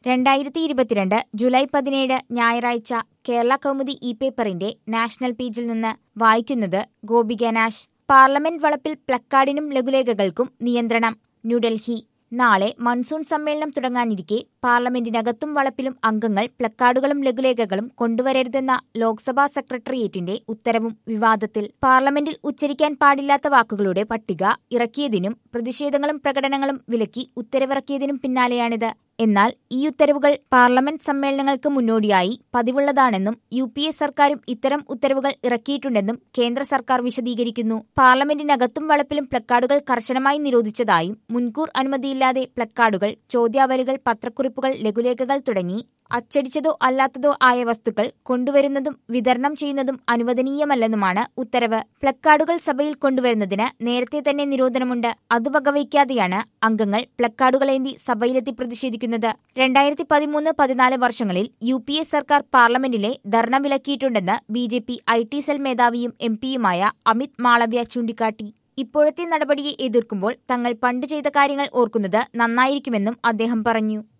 2022 July 17 ഞായറാഴ്ച കേരള കൗമുദി പേപ്പറിന്റെ national പേജിൽ നിന്ന് വായിക്കുന്നത് ഗോപിക നാഷ്. പാർലമെന്റ് വളപ്പിൽ പ്ലക്കാർഡിനും ലഘുലേഖകൾക്കും നിയന്ത്രണം. ന്യൂഡൽഹി. നാളെ മൺസൂൺ സമ്മേളനം തുടങ്ങാനിരിക്കെ പാർലമെന്റിനകത്തും വളപ്പിലും അംഗങ്ങൾ പ്ലക്കാർഡുകളും ലഘുലേഖകളും കൊണ്ടുവരരുതെന്ന ലോക്സഭാ സെക്രട്ടേറിയറ്റിന്റെ ഉത്തരവും വിവാദത്തിൽ. പാർലമെന്റിൽ ഉച്ചരിക്കാൻ പാടില്ലാത്ത വാക്കുകളുടെ പട്ടിക ഇറക്കിയതിനും പ്രതിഷേധങ്ങളും പ്രകടനങ്ങളും വിലക്കി ഉത്തരവിറക്കിയതിനും പിന്നാലെയാണിത്. എന്നാൽ ഈ ഉത്തരവുകൾ പാർലമെന്റ് സമ്മേളനങ്ങൾക്ക് മുന്നോടിയായി പതിവുള്ളതാണെന്നും UPA സർക്കാരും ഇത്തരം ഉത്തരവുകൾ ഇറക്കിയിട്ടുണ്ടെന്നും കേന്ദ്ര സർക്കാർ വിശദീകരിക്കുന്നു. പാർലമെന്റിനകത്തും വളപ്പിലും പ്ലക്കാർഡുകൾ കർശനമായി നിരോധിച്ചതായും മുൻകൂർ അനുമതിയില്ലാതെ പ്ലക്കാർഡുകൾ, ചോദ്യാവലികൾ, പത്രക്കുറിപ്പുകൾ, ലഘുലേഖകൾ തുടങ്ങി അച്ചടിച്ചതോ അല്ലാത്തതോ ആയ വസ്തുക്കൾ കൊണ്ടുവരുന്നതും വിതരണം ചെയ്യുന്നതും അനുവദനീയമല്ലെന്നുമാണ് ഉത്തരവ്. പ്ലക്കാർഡുകൾ സഭയിൽ കൊണ്ടുവരുന്നതിന് നേരത്തെ തന്നെ നിരോധനമുണ്ട്. അത് വകവയ്ക്കാതെയാണ് അംഗങ്ങൾ പ്ലക്കാർഡുകളേന്തി സഭയിലെത്തി പ്രതിഷേധിക്കുന്നത്. 2013-14 വർഷങ്ങളിൽ UPA സർക്കാർ പാർലമെന്റിലെ ധർണ വിലക്കിയിട്ടുണ്ടെന്ന് BJP IT സെൽ മേധാവിയും MP-യുമായ അമിത് മാളവ്യ ചൂണ്ടിക്കാട്ടി. ഇപ്പോഴത്തെ നടപടിയെ എതിർക്കുമ്പോൾ തങ്ങൾ പണ്ട് ചെയ്ത കാര്യങ്ങൾ ഓർക്കുന്നത് നന്നായിരിക്കുമെന്നും അദ്ദേഹം പറഞ്ഞു.